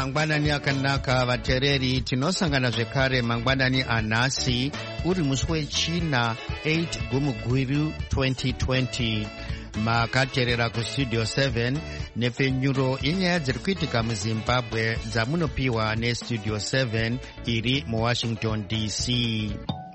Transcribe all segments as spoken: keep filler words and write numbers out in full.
Mangwanani akanaka vatereri, tinosangana zvekare mangwanani anhasi uri musi wechina eight Gumugwiru twenty twenty. Makaterera kustudio seven nepfenyuro yenyaya dziri kuitika muZimbabwe dzamunopiwa nestudio seven iri muWashington D C.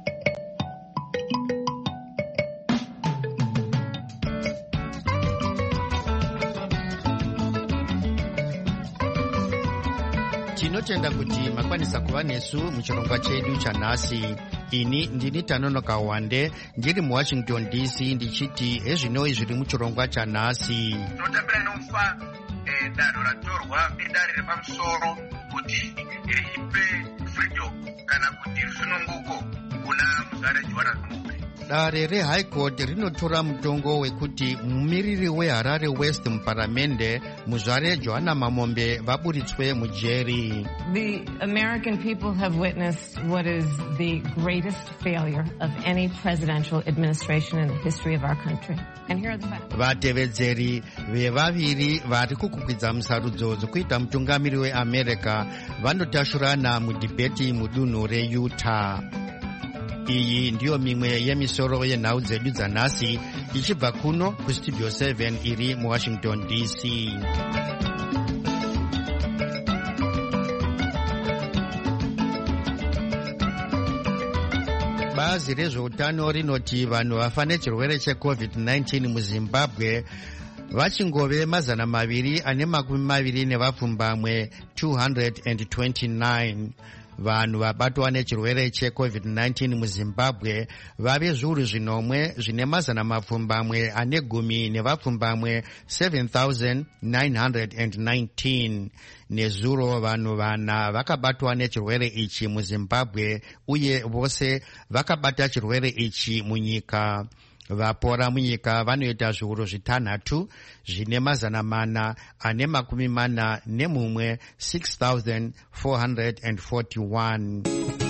Tinotenda kuti makwanisa kuva nesu muchirongwa chedu chanhasi. Ini ndini Tanonoka Wande ndiri muWashington D C ndichiti ezvinoi zviri muchirongwa chanhasi. Tinotambira nomufa danho ratorwa nedare repamusoro kuti ripe freedom kana kuti rusununguko kuna Muzare Johanna Mamombe. Dare reHigh Court rinotora mutongo wekuti mumiriri weHarare West muparamende Muzare Johanna Mamombe vaburitswe mujeri. The American people have witnessed what is the greatest failure of any presidential administration in the history of our country. And here are the facts. Vatevedzeri vevaviri vari kukukwidza musarudzo dzekuita mutungamiri weAmerica vanotashurana mudhibheti mudunhu reUtah. Iyi ndiyo mimwe yemisoro yenhau dzedu dzanhasi ichibva kuno kustudio seven iri muWashington D C. Bazi rezveutano rinoti vanhu vafa nechirwere checovid nineteen muZimbabwe vachingove mazana maviri ane makumi maviri nevapfumbamwe two hundred twenty-nine. Vanhu vabatwa nechirwere checovid nineteen muZimbabwe vave zviuru zvinomwe zvine mazana mapfumbamwe ane gumi nevapfumbamwe seven thousand nine hundred nineteen. Nezuro vanhu vana vakabatwa nechirwere ichi muZimbabwe uye vose vakabata chirwere ichi munyika. Vapora munyika vanoita zviuru zvitanhatu zvine mazana mana ane makumi mana nemumwe six thousand four hundred forty-one.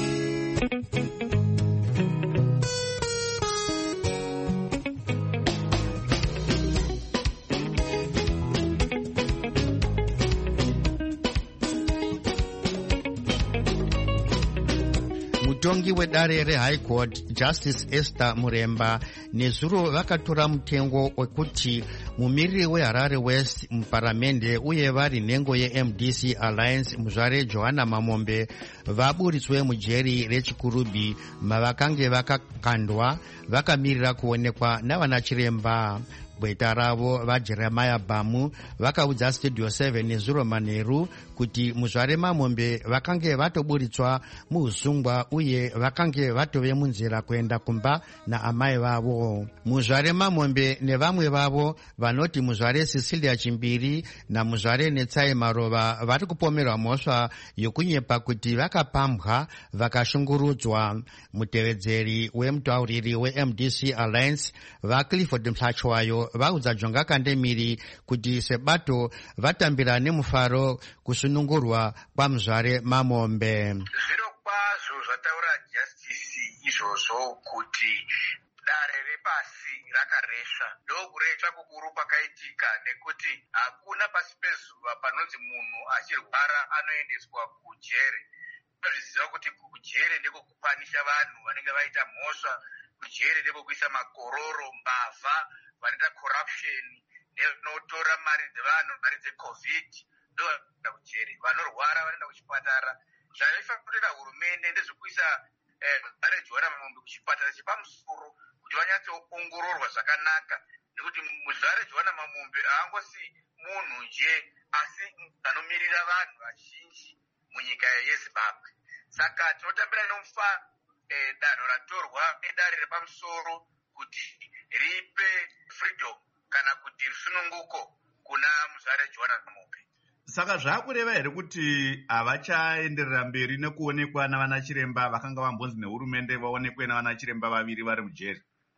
Mutongi wedare reHigh Court Justice Esther Muremba nezuro vakatora mutengo wekuti mumiriri weHarare West muparamende uye vari nhengo yeM D C Alliance Muzare Johanna Mamombe vaburitswe mujeri reChikurubi mavakange vakakandwa vakamirira kuonekwa navanachiremba. Bweta ravo vaJeremiah Bamu vakaudza studio seven nezuro manheru kuti Muzvare Mamombe vakange vatoburitswa muusungwa uye vakange vatove munzira kuenda kumba naamai vavo. Muzvare Mamombe nevamwe vavo vanoti Muzvare Cecilia Chimbiri naMuzvare Netsai Marova vari kupomerwa mhosva yokunyepa kuti vakapambwa vakashungurudzwa. Mutevedzeri wemutauriri weM D C Alliance vaClifford Mhlachwayo vaudza Jonga Kandemiri kuti sebato vatambira nemufaro kusunungurwa kwaMuzvare Mamombe. Zviro kwazvo zvataura justice izvozvo kuti dare repasi rakaresva. Ndokuresva kukuru kwakaitika nekuti hakuna pasi pezuva panonzi munhu achirwara anoendeswa kujere. Tinozviziva kuti kujere ndiko kupanisha vanhu vanenge vaita mhosva, kujere ndiko kuisa makororo, mbavha, vanoita corruption, nenotora mari dzevanhu, mari dzecovid, ndoenda kujere. Vanorwara vanoenda kuchipatara. Zvaifanira hurumende ndezvekuisa Muzare Johanna Mamombe kuchipatara chepamusoro kuti vanyatsoongororwa zvakanaka, nekuti Muzare Johanna Mamombe haangosi munhu nje asi anomirira vanhu vazhinji munyika yeZimbabwe. Saka tinotambira nomufa danho ratorwa nedare repamusoro kuti ripe freedom kana kuti rusununguko kuna Muzare Johanna Mamombe. Saka zvakureva here kuti havachaenderera mberi nekuonekwa navanachiremba vakanga vambonzi nehurumende vaonekwe navanachiremba vaviri vari mujeri?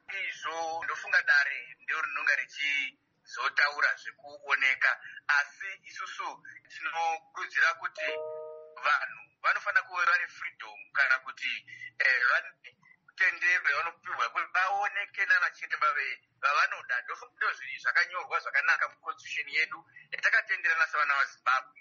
Izvo ndofunga dare ndiro rinonga richizotaura zvekuoneka, asi isusu tinokurudzira kuti vanhu vanofanira kuva vane freedom kana kuti vane tendero yavanopiwa kuti vaoneke nanachiremba vavanoda. Ndozvinhu zvakanyorwa zvakanaka muconstitution yedu yatakatenderana savana vaZimbabwe.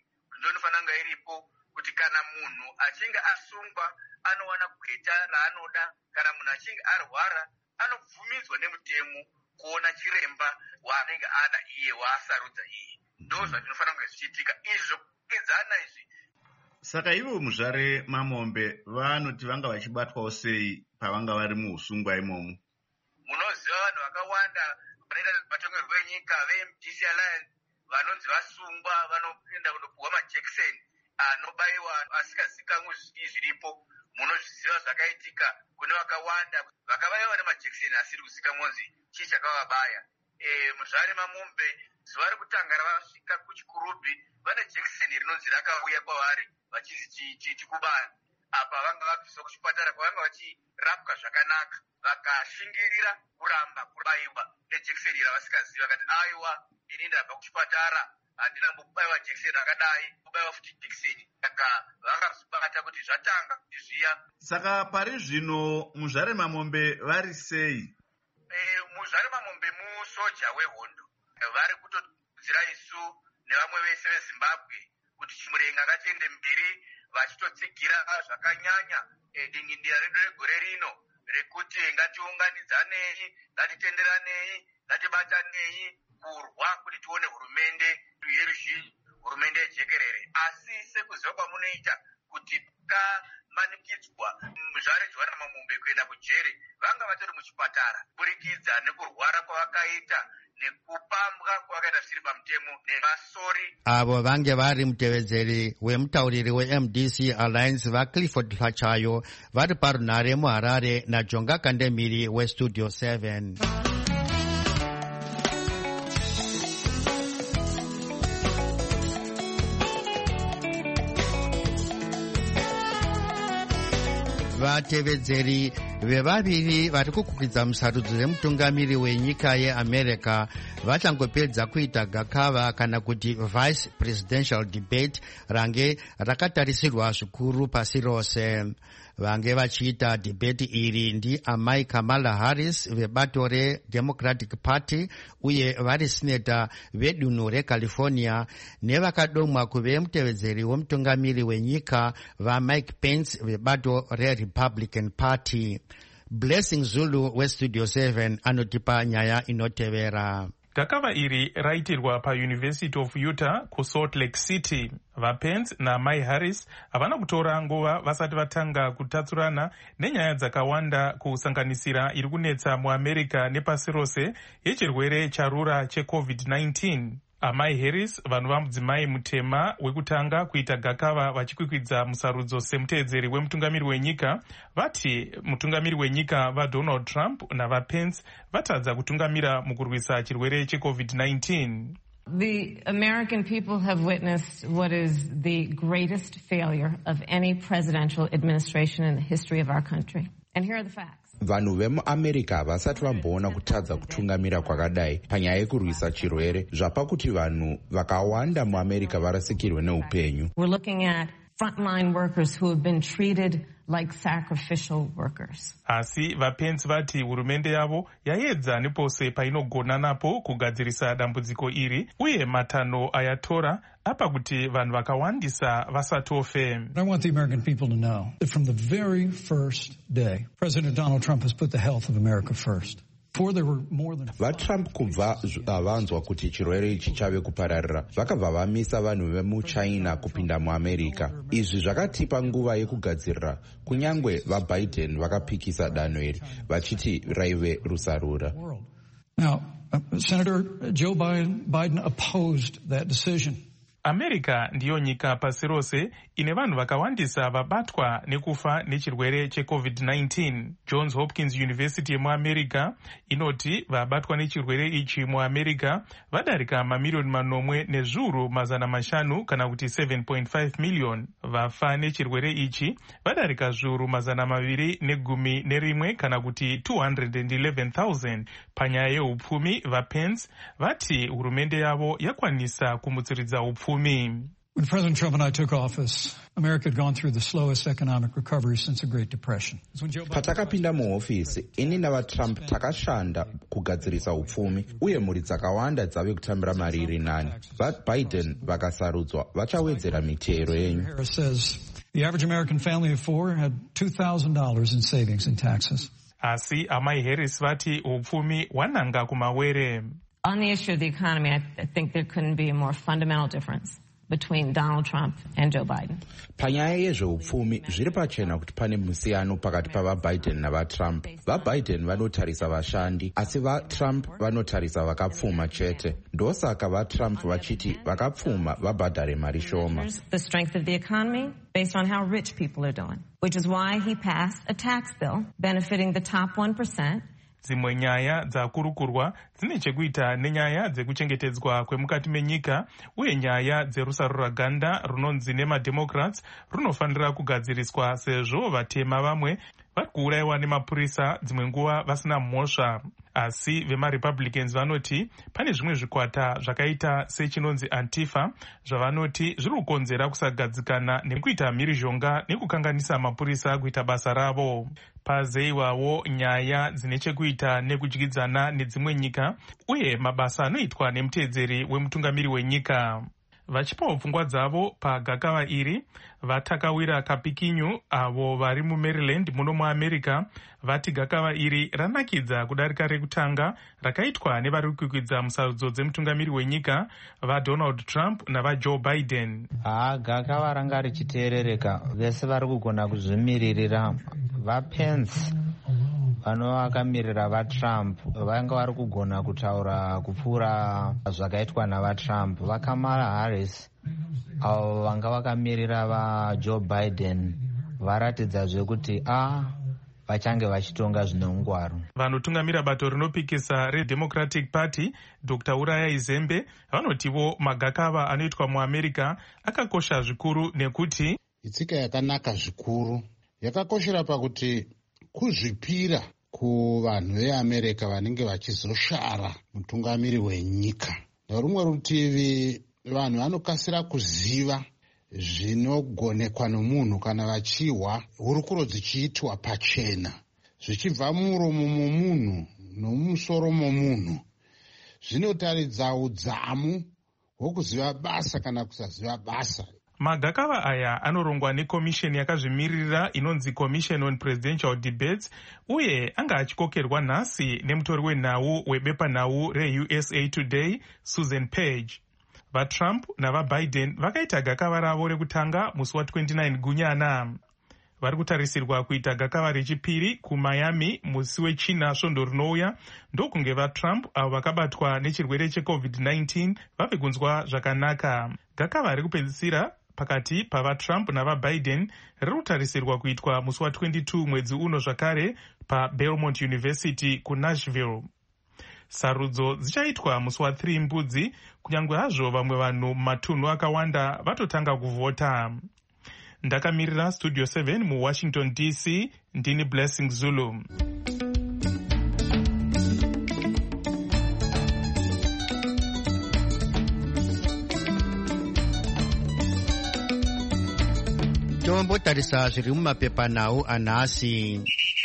ndinofananga iripo kuti kana munhu achinge asungwa anowana kuita raanoda, kana munhu achinge arwara anobvumidzwa nemutemo kuona chiremba waanenge ada iye waasarudza iye. Ndo zvazvinofanira kunge zvichiitika izvo kugedzana izvi. Saka ivo muzvare Mamombe vanoti vanga vachibatwawo sei pavanga vari muusungwa imomo? Munoziva vanhu vakawanda vanoita matongerwo enyika ve-M D C Alliance vanonzi vasungwa vanoenda kundopuhwa majekiseni anobayiwa asikazikanwi zviripo. Munozviziva zvakaitika kune vakawanda vakabayiwa nemajekiseni asiri kuzikanwa kunzi chii chakavabaya. Muzvare Mamombe zuva rekutanga ravasvika kuchikurubhi vane jekiseni rinonzi rakauya kwavari vachinzi chikubaya. Apa vanga vabviswa kuchipatara kwavanga vachirapwa zvakanaka, vakashingirira kuramba kubayiwa nejekiseni ravasikaziva. Vakati aiwa, ini ndabva kuchipatara handina kumbobayiwa jekiseni rakadai, kubayiwa futi jekiseni. Saka vakazvibata kuti zvatanga kuti zviya. Saka pari zvino muzvare Mamombe vari sei? Muzvare Mamombe musoja wehondo, vari kutokudzira isu nevamwe vese veZimbabwe kuti chimurenga ngachiende mberi, vachitotsigira zvakanyanya dingindira redu regore rino rekuti ngatiunganidzanei, ngatitenderanei, ngatibatanei kurwa kuti tione hurumende yeruzhinji, hurumende yejekerere. Asi sekuziva kwamunoita kuti kamanikidzwa muzvare Joana Mamombe kuenda kujere, vanga vatori muchipatara kuburikidza nekurwara kwavakaita nekupambwa kwavakaita zvisiri pamutemo nemasori. Avo vange vari mutevedzeri wemutauriri we-M D C Alliance vaClifford Hlachayo vari parunhare muHarare naJonga Kandemiri weStudio seven. Vatevedzeri vevaviri vari kukwikwidzwa musarudzo yemutungamiri wenyika yeAmerica vachangopedza kuita gakava kana kuti vice presidential debate range rakatarisirwa zvikuru pasi rose. Vange vachiita debate iri ndi amai Kamala Harris vebato reDemocratic Party uye vari sineta vedunhu reCalifornia nevakadomwa kuve mutevedzeri wemutungamiri wenyika vaMike Pence vebato reRepublican Party. Blessing Zulu weStudio seven anotipa nyaya inotevera. Gakava iri raitirwa paUniversity of Utah kuSalt Lake City. VaPence naMai Harris havana kutora nguva vasati vatanga kutatsurana nenyaya dzakawanda kusanganisira iri kunetsa muAmerica nepasi rose yechirwere charura cheCovid nineteen. Amai Harris, vanhu vamudzimai mutema wekutanga kuita gakava vachikwikwidza musarudzo semutevedzeri wemutungamiri wenyika, vati mutungamiri wenyika vaDonald Trump navaPence vatadza kutungamira mukurwisa chirwere cheCovid nineteen. The American people have witnessed what is the greatest failure of any presidential administration in the history of our country. And here are the facts. Vanhu vemuAmerica vasati vamboona kutadza kutungamira kwakadai panyaya yekurwisa chirwere zvapa kuti vanhu vakawanda muAmerica varasikirwe neupenyu. We're looking at frontline workers who have been treated like sacrificial workers. Asi vaPence vati hurumende yavo yaedza nepose painogona napo kugadzirisa dambudziko iri uye matanho ayatora apa kuti vanhu vakawandisa vasatofe. I want the American people to know that from the very first day, President Donald Trump has put the health of America first. VaTrump kubva vanzwa kuti chirwere ichi chave kupararira vakabva vamisa vanhu vemuChina kupinda muAmerica. Izvi zvakatipa nguva yekugadzirira. Kunyangwe vaBiden vakapikisa danho iri vachiti raive rusarura. Now, uh, Senator Joe Biden, Biden opposed that decision. America ndiyo nyika pasi rose ine vanhu vakawandisa vabatwa nekufa nechirwere cheCovid nineteen. Johns Hopkins University yemuAmerica inoti vabatwa nechirwere ichi muAmerica vadarika mamiliyoni manomwe nezviuru mazana mashanu kana kuti seven point five million. Vafa nechirwere ichi vadarika zviuru mazana maviri negumi nerimwe kana kuti two hundred eleven thousand. Panyaya yeupfumi vaPence vati hurumende yavo yakwanisa kumutsiridza upfumi. When President Trump and I took office, America had gone through the slowest economic recovery since the Great Depression. Patakapinda muhofisi, ini navaTrump takashanda kugadzirisa upfumi uye mhuri dzakawanda dzave kutambira mari iri nani. VaBiden vakasarudzwa vachawedzera mitero yenyu. Harris says the average American family of four had two thousand dollars in savings and taxes. Asi amai Harris vati upfumi wananga kumawere. On the issue of the economy, I, th- I think there couldn't be a more fundamental difference between Donald Trump and Joe Biden. Panyaya yezveupfumi zviri pachena kuti pane musiyano pakati pavaBiden navaTrump. VaBiden vanotarisa vashandi asi vaTrump vanotarisa vakapfuma chete. Ndosaka vaTrump vachiti vakapfuma vabhadhare mari shoma. The strength of the economy based on how rich people are doing, which is why he passed a tax bill benefiting the top one percent. Dzimwe nyaya dzakurukurwa dzine chekuita nenyaya dzekuchengetedzwa kwemukati menyika uye nyaya dzerusarura ganda runonzi nemademocrats runofanira kugadziriswa sezvo vatema vamwe vari kuurayiwa nemapurisa dzimwe nguva vasina mhosva. Asi vemarepublicans vanoti pane zvimwe zvikwata zvakaita sechinonzi Antifa zvavanoti zviri kukonzera kusagadzikana nekuita mhirizhonga nekukanganisa mapurisa kuita basa ravo. Pazeiwawo nyaya dzine chekuita nekudyidzana nedzimwe nyika uye mabasa anoitwa nemuteedzeri wemutungamiri wenyika. Vachipawo pfungwa dzavo pagakava iri, vatakawira kapikinyu avo vari muMaryland muno muAmerica vati gakava iri ranakidza kudarika rekutanga rakaitwa nevari kukwidza musarudzo dzemutungamiri wenyika vaDonald Trump navaJoe Biden. Ha, gakava ranga richiteerereka, vese vari kugona kuzvimiririra. VaPence vanova vakamirira vaTrump vanga vari kugona kutaura kupfuura zvakaitwa navaTrump. VaKamala Harris avo vanga vakamirira vaJoe Biden varatidzazve kuti a vachange vachitonga zvine ungwaru. Vanotungamira bato rinopikisa reDemocratic Party Doctor Uraya Izembe vanotivo magakava anoitwa muAmerica akakosha zvikuru nekuti itsika yakanaka zvikuru yakakoshera pakuti kuzvipira kuvanhu veAmerica vanenge vachizoshara mutungamiri wenyika. Nerumwe rutivi vanhu vanokasira kuziva zvinogonekwa nomunhu kana vachihwa hurukuro dzichiitwa pachena zvichibva muromo momunhu nomumusoro momunhu. Zvinotaridza udzamu hwokuziva basa kana kusaziva basa. Magakava aya anorongwa nekomisheni yakazvimirira inonzi Commission on Presidential Debates uye anga achikokerwa nhasi nemutori wenhau webepanhau reU S A Today Susan Page. VaTrump navaBiden vakaita gakava ravo rekutanga musi wa29 Gunyana. Vari kutarisirwa kuita gakava rechipiri kuMiami musi wechina svondo rinouya ndokunge vaTrump avo vakabatwa nechirwere cheCovid nineteen vave kunzwa zvakanaka. Gakava rekupedzisira pakati pavaTrump navaBiden riri kutarisirwa kuitwa musi wa22 mwedzi uno zvakare paBelmont University kuNashville. Sarudzo dzichaitwa musi wa3 Mbudzi kunyange hazvo vamwe vanhu mumatunhu akawanda vatotanga kuvhota. Ndakamirira Studio seven muWashington D C, ndini Blessing Zulu. Tombotarisa zviri mumapepanhau anhasi.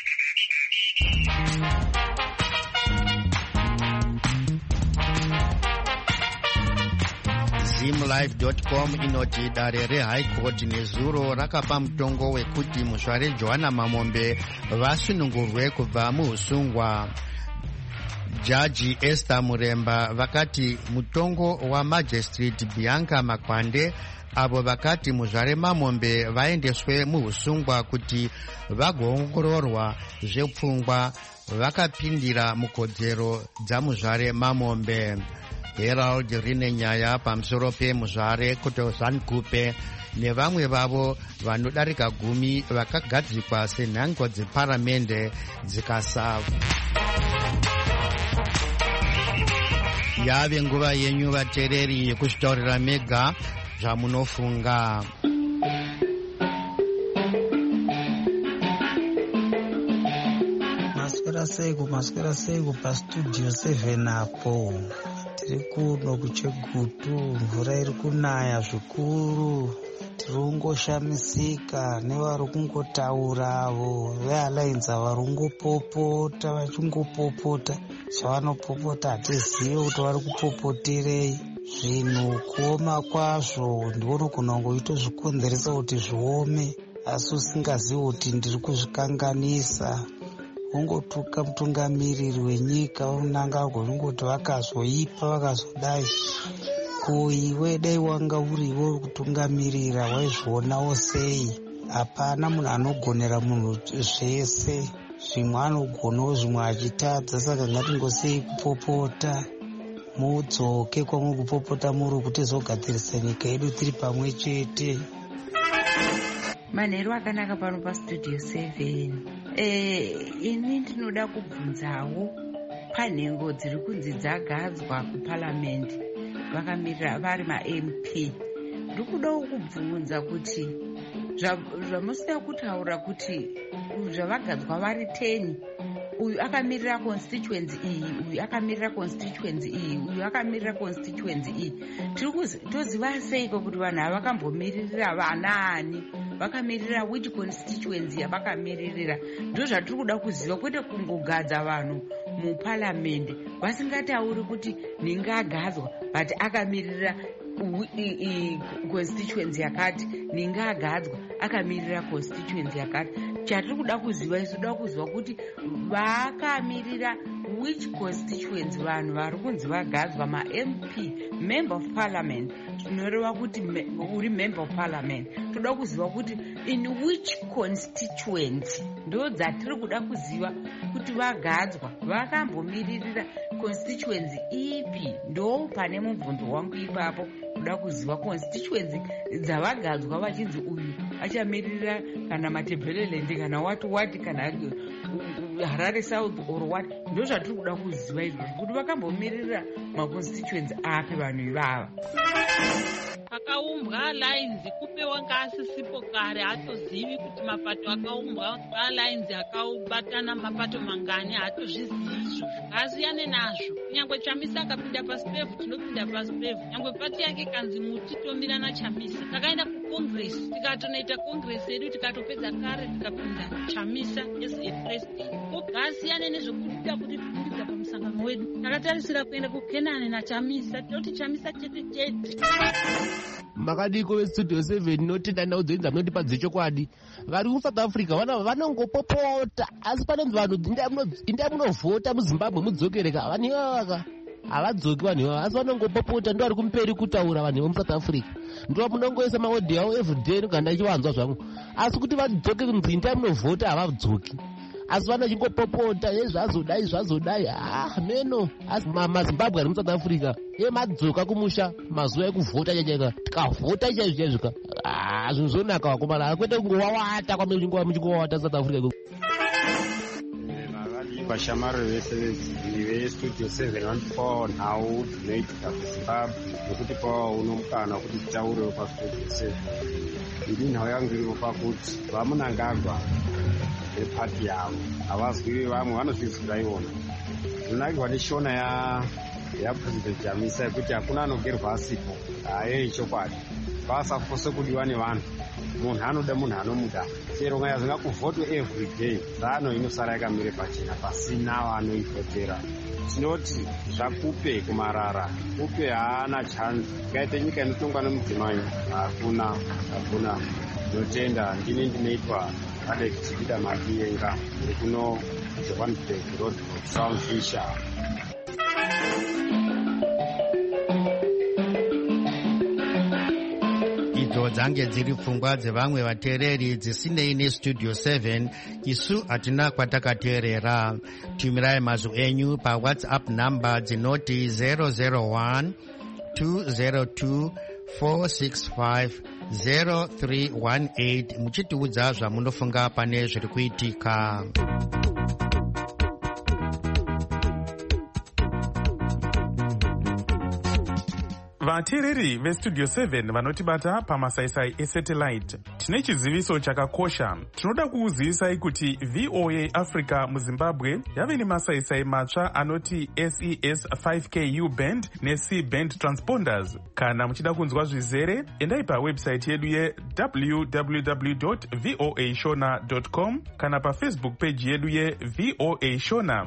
Zimlive dot com inoti dare reHigh Court nezuro rakapa mutongo wekuti muzvare Johanna Mamombe vasunungurwe kubva muusungwa. Jaji Esther Muremba vakati mutongo waMagistrate Bianca Makwande avo vakati muzvare Mamombe vaendeswe muusungwa kuti vagoongororwa zvepfungwa vakapindira mukodzero dzamuzvare Mamombe. Herald rine nyaya pamusoro pemuzvare Kutozan Kupe nevamwe vavo vanodarika gumi vakagadzikwa senhango dzeparamende dzikasava. Yave nguva yenyu vateereri yekuzvitaurira mega zvamunofunga. Maswera sego maswera sego pastudio seven apo tiri kuno kuchegutu, mvura iri kunaya zvikuru. Tiri kungoshamisika nevari kungotaura avo vealliance vari kungopopota vachingopopota chavanopopota hatizivi kuti vari kupopoterei. Zvinhu kuoma kwazvo ndionogona kungoita zvikonzeresa kuti zviome, asi usingazivi kuti ndiri kuzvikanganisa. Ungotuka mutungamiriri wenyika unanga agongoti vakazoipa vakazodai. Ko iwe dai wanga uriwo uri kutungamirira waizvionawo sei? Hapana munhu anogonera munhu zvese, zvimwe anogonawo zvimwe achitadza. Saka ngatingosei kupopota, mudzoke kwamuri kupopota muri kuti zogadzirisa nyika yedu tiri pamwe chete. Manheru akanaka pano pastudio seven. Eh, ini ndinoda kubvunzawo panhengo dziri kunzi dzagadzwa kuparliament vakamirira vari ma-M P. Ndiri kudawo kubvunza kuti zvamusina kutaura kuti zvavagadzwa vari ten, uyu akamirira constituency iyi, uyu akamirira constituency iyi, uyu akamirira constituency iyi. Tiri kutoziva seiko kuti vanhu ava vakambomiririra vanaani, vakamirira which constituency yavakamiririra? Ndo zvatiri kuda kuziva, kwete kungogadza vanhu muparliament vasingatauri kuti ningagadzwa but akamirira constituency yakati, ningagadzwa akamirira constituency yakati. Chatiri kuda kuziva isu, toda kuziva kuti vakamirira which constituency vanhu vari kunzi vagadzwa ma-M P, member of parliament. Zvinoreva kuti uri member of parliament, toda kuziva kuti in which constituency. Ndo dzatiri kuda kuziva kuti vagadzwa vakambomiririra constituency ipi. Ndo pane mubvunzo wangu ipapo, kuda kuziva constituency dzavagadzwa vachinzi uyu achamirira kana Matebeleland kana wati wati kana Harare South or what. Ndo zvatiri kuda kuziva izvozvo, kuti vakambomirira maconstituency api vanhu ivava. Akaumbwa alliance kupewa ngaasisipo kare, hatozivi kuti mapato akaumbwa alliance akabatana mapato mangani, hatozvizivi izvozvo. Ngasiyane nazvo. Nyangwe Chamisa akapinda paSPEV, tinopinda paSPEV. Nyangwe pati yake kanzi muti tomira naChamisa. Takaenda kucongress, tikatonoita congress yedu tikatopedza kare tikapinda Chamisa as a president. Ngasiyane nezvokuda kuti pindidza pamusangano wedu. Takatarisira kuenda kuKenani naChamisa, tinoti Chamisa chete chete. Makadiko vestudio seven notenda naudzenza munotipa dzechokwadi. Vari kuSouth Africa vana vanongopopota, asi panonzi vanhu inda munovhota muZimbabwe mudzokereka. Vanhu ivava havadzoki vanhu ivava, asi vanongopopota, ndo vari kumberi kutaura vanhu vemuSouth Africa. Ndo munongoisa maodhi avo everyday noganda ichivanzwa zvangu, asi kuti vadzoke kunzi inda munovhota havadzoki. Asi vana chingopopota, ye zvazodai zvazodai. Ah meno, asi maZimbabwe ari muSouth Africa ye madzoka kumusha mazuva ekuvhota chachaika, tikavhota chaizvo chaizvo. Ah zvinhu zvonaka vakomana, kwete kungowawata kwamene muchingowawata South Africa. Vashamari vese vestudio seven vanotipawo nhau dzinoitika kuZimbabwe nekuti pawo unomukana kuti titaurewo pastudio seven. Ini nhau yangu iripo pakuti vamunangagwa vepati yavo havazwi vamwe vanozvizwira ivona. Zvinonakirwa neshona ya yapresident Chamisa yekuti hakuna anogerwa asipo. Haye chokwadi, pasafose kudiwa nevanhu. Munhu anoda munhu anomuda. Chero ngaya zvingakuvhotwe every day, zano inosara yakamire pachena pasina vanoivhotera. Tinoti zvakupe kumarara, kupe haana chance. Ngaite nyika inotongwa nemudzimai, hakuna hakuna. Notenda ndini ndinoitwa Alex Chibida Makienga kuno Johannesburg Road South Fisher. Idzo dzange dziri pfungwa dzevamwe vateereri dzisinei nestudio seven. Isu hatina kwatakateerera. Tumirai mazwi enyu paWhatsApp number dzinoti zero zero one two zero two four six five zero three one eight muchitiudza zvamunofunga pane zviri kuitika. Vanhu vateereri vestudio seven vanotibata pamasaisai esatellite, tine chiziviso chakakosha. Tinoda kukuzivisai kuti V O A Africa muZimbabwe yave nemasaisai matsva anoti S E S five K U band ne-C band transponders. Kana muchida kunzwa zvizere, endai pawebsite yedu ye w w w dot voa shona dot com kana pafacebook page yedu ye V O A Shona.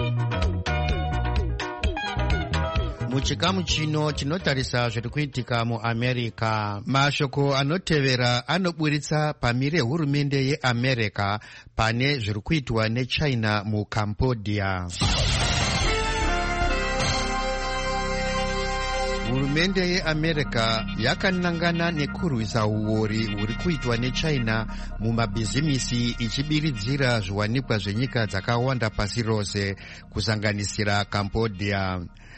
muchikamu chino chinotarisa zviri kuitika muamerica. mashoko anotevera anoburitsa pamire hurumende yeamerica pane zviri kuitwa nechina mucambodia. hurumende yeamerica yakanangana nekurwisa uori huri kuitwa nechina mumabhizimisi ichibiridzira zviwanikwa zvenyika dzakawanda pasi rose kusanganisira cambodia.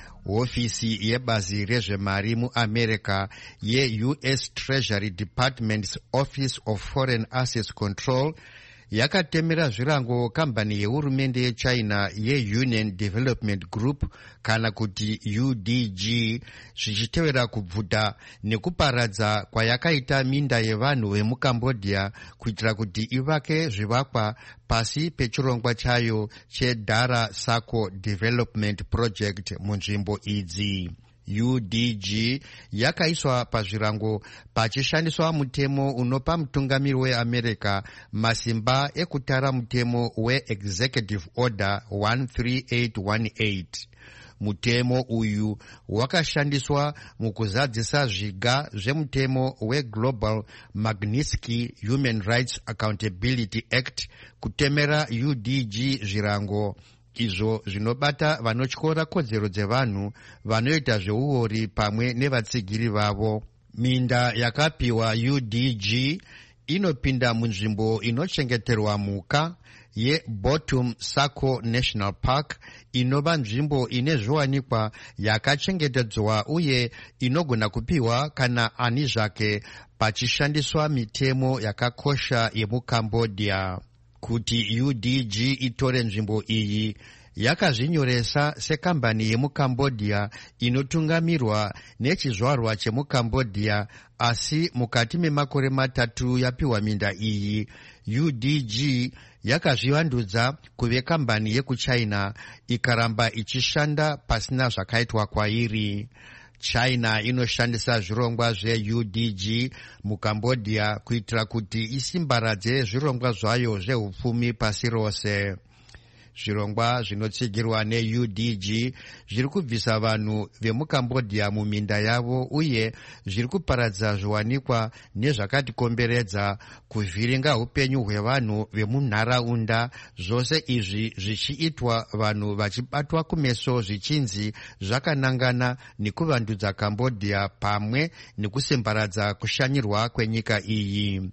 hofisi yebazi rezvemari muamerica ye-U S Treasury Department's Office of Foreign Assets Control yakatemera zvirango kambani yehurumende yechina ye-Union Development Group kana kuti U D G zvichitevera kubvuta nekuparadza kwayakaita minda yevanhu vemucambodia kuitira kuti ivake zvivakwa pasi pechirongwa chayo cheDara Sako Development Project munzvimbo idzi. U D G yakaiswa pazvirango pachishandiswa mutemo unopa mutungamiri weamerica masimba ekutara mutemo we-Executive Order one three eight one eight. mutemo uyu wakashandiswa mukuzadzisa zviga zvemutemo weGlobal Magnitsky Human Rights Accountability Act kutemera U D G zvirango izvo zvinobata vanotyora kodzero dzevanhu vanoita zveuori pamwe nevatsigiri vavo. minda yakapiwa U D G inopinda munzvimbo inochengeterwa mhuka yeBottom Sako National Park inova nzvimbo ine zviwanikwa yakachengetedzwa uye inogona kupiwa kana ani zvake pachishandiswa mitemo yakakosha yemucambodia. kuti U D G itore nzvimbo iyi yakazvinyoresa sekambani yemucambodia inotungamirwa nechizvarwa chemucambodia, asi mukati memakore matatu yapiwa minda iyi U D G yakazvivandudza kuve kambani yekuchina ikaramba ichishanda pasina zvakaitwa kwairi. China inoshandisa zvirongwa zve-U D G mucambodia kuitira kuti isimbaradze zvirongwa zvayo zvehupfumi pasi rose. zvirongwa zvinotsigirwa ne-U D G zviri kubvisa vanhu vemucambodia muminda yavo uye zviri kuparadza zviwanikwa nezvakatikomberedza, kuvhiringa upenyu hwevanhu vemunharaunda, zvose izvi zvichiitwa vanhu vachibatwa kumeso zvichinzi zvakanangana nekuvandudza Cambodia pamwe nekusimbaradza kushanyirwa kwenyika iyi.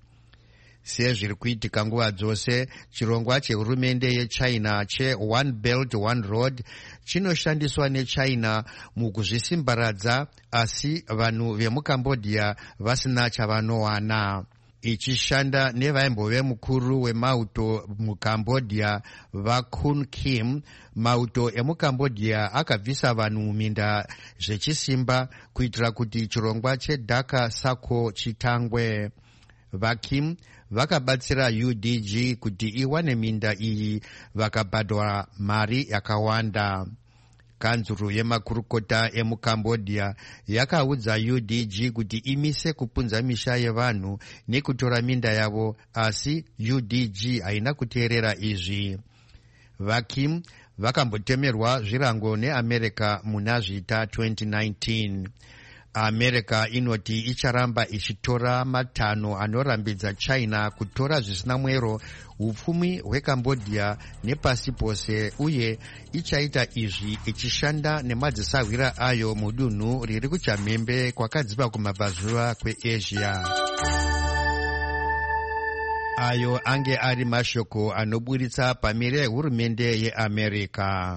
sezviri kuitika nguva dzose, chirongwa chehurumende yechina che-One Belt One Road chinoshandiswa nechina mukuzvisimbaradza, asi vanhu vemucambodia vasina chavanowana. ichishanda nevaimbove mukuru wemauto mucambodia vaKun Kim, mauto emucambodia akabvisa vanhu muminda zvechisimba kuitira kuti chirongwa cheDara Sako chitangwe. vaKim vakabatsira U D G kuti iwane minda iyi, vakabhadhwa mari yakawanda. kanzuru yemakurukota emucambodia yakaudza U D G kuti imise kupunza misha yevanhu nekutora minda yavo, asi U D G haina kuteerera izvi. vaKim vakambotemerwa zvirango neamerica muna zvita twenty nineteen. america inoti icharamba ichitora matanho anorambidza china kutora zvisina mwero upfumi hwecambodia nepasi pose, uye ichaita izvi ichishanda nemadzisahwira ayo mudunhu riri kuchamhembe kwakadziva kumabvazuva kweasia. ayo ange ari mashoko anoburitsa pamire yehurumende yeamerica.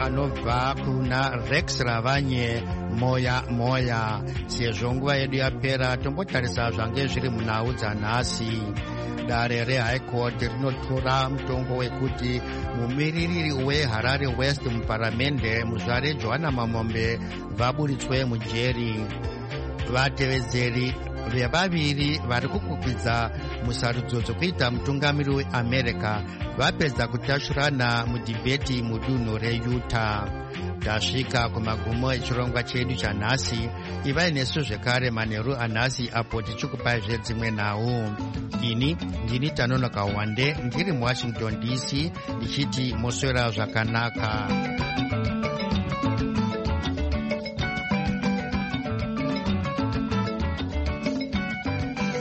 anobva kuna Rex Ravanye moya moya. Sezvo nguva yedu yapera, tombotarisa zvange zviri munhau dzanhasi. Dare reHigh Court rinotora mutongo wekuti mumiririri weHarare West muparamende muzvare Johanna Mamombe vaburitswe mujeri. Vatevedzeri vevaviri vari kukwikwidzwa musarudzo dzokuita mutungamiri weAmerica vapedza kutashurana mudhibheti mudunhu reUtah. Tasvika kumagumo echirongwa chedu chanhasi. Ivai nesu zvekare manheru anhasi apo tichikupai zvedzimwe nhau. Ini ndini Tanonoka Wande ndiri muWashington D C ndichiti moswera zvakanaka.